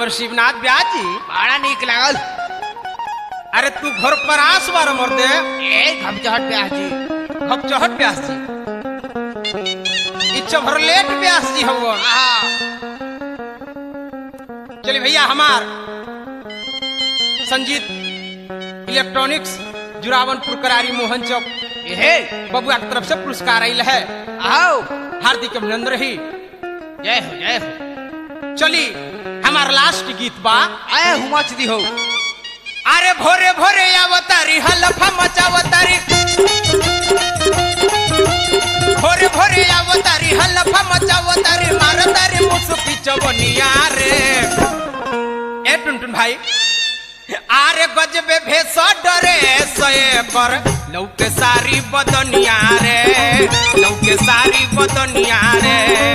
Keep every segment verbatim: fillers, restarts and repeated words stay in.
शिवनाथ ब्यास जी बड़ा नीक लागल। अरे तू घर पर आस बार मर दे ए घमचहट ब्यास जी घपचहट ब्यास जी इच्छा भर लेट ब्यास जी हो हाँ चलिए भैया हमार संजीत इलेक्ट्रॉनिक्स जुरावनपुर करारी मोहन चौक हे बबुआ की तरफ से पुरस्कार आयल है आओ हार्दिक अभिनंदन रही जय हो जय हो। चली हमार लास्ट गीत बा आए हुमच दी हो। अरे भोरे भोरे अवतारी हलफा मचावतारी भोरे भोरे अवतारी हलफा मचावतारी मारतारी मुसुकी चवनिया रे ए टुनटुन भाई आरे गजबे भेष डरे सए कर लौके सारी बदनिया रे लौके सारी बदनिया रे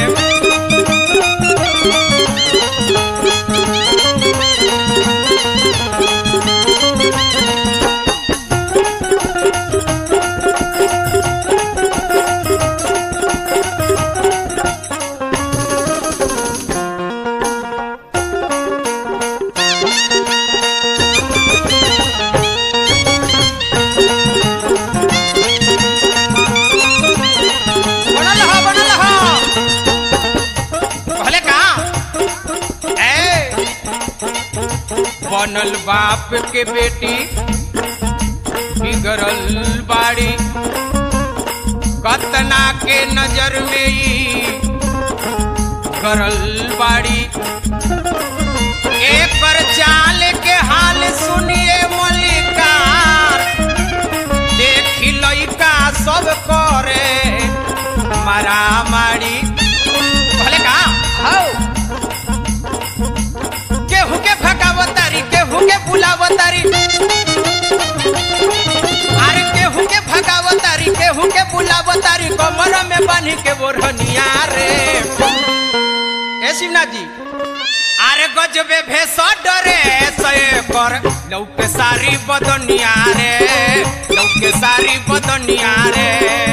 बनल बाप के बेटी बिगड़ल बाड़ी कतना के नजर में ही गरल बाड़ी एक पर चाल के हाल सुनिए मलिकार देखी लइका सब करे मारा मारी भले का आओ केहू के भगावतारी केहू के बुलावतारी अरे केहू के भगावतारी केहू के बुलावतारी कमर में बांध के बोरहनिया रे ए शिवनाथ जी अरे गजबे भेष डरे सए कर लौके सारी बदनिया रे लौके सारी बदनिया रे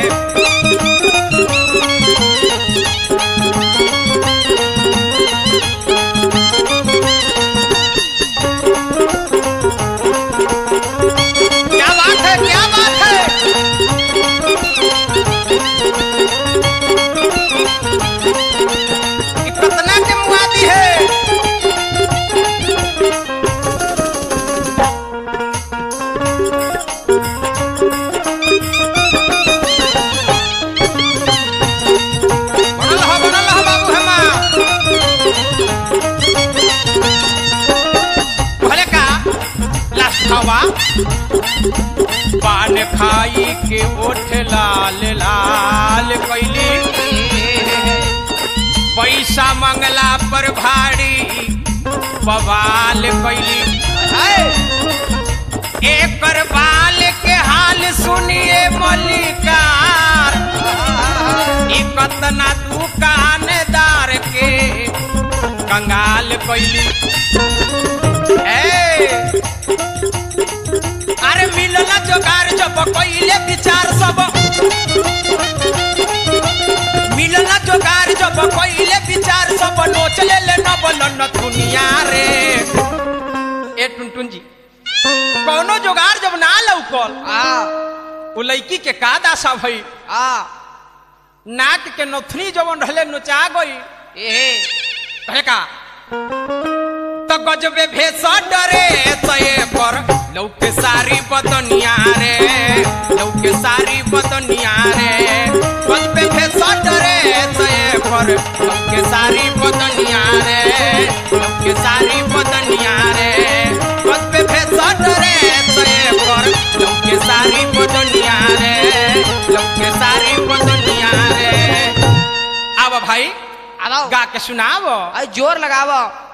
पान खाई के ओठ लाल लाल कैली पैसा मंगला पर भारी बवाल कैली एक बाल के हाल सुनिए मलिकार कतना दुकानदार के कंगाल कैली अरे मिलना जोगार जब कइले विचार सब मिलना जोगार जब कइले विचार सब नोच ले ले न बोलन दुनिया रे ए टुनटुन जी कोनो जोगार जब ना लौकल आ ओ लड़की के का दासा भई आ नाक के नथनी जवन रहले नोचा गई ए कहे का तो गजबे भेष डरे सए पर लौके सारी बदनिया रे लौके सारी बदनिया रे गजबे भेष डरे सए पर लौके सारी बदनिया रे लौके सारी बदनिया रे गजबे भेष डरे सए पर लौके सारी बदनिया रे लौके सारी बदनिया रे आवा भाई आओ गा के सुनावो जोर लगावो।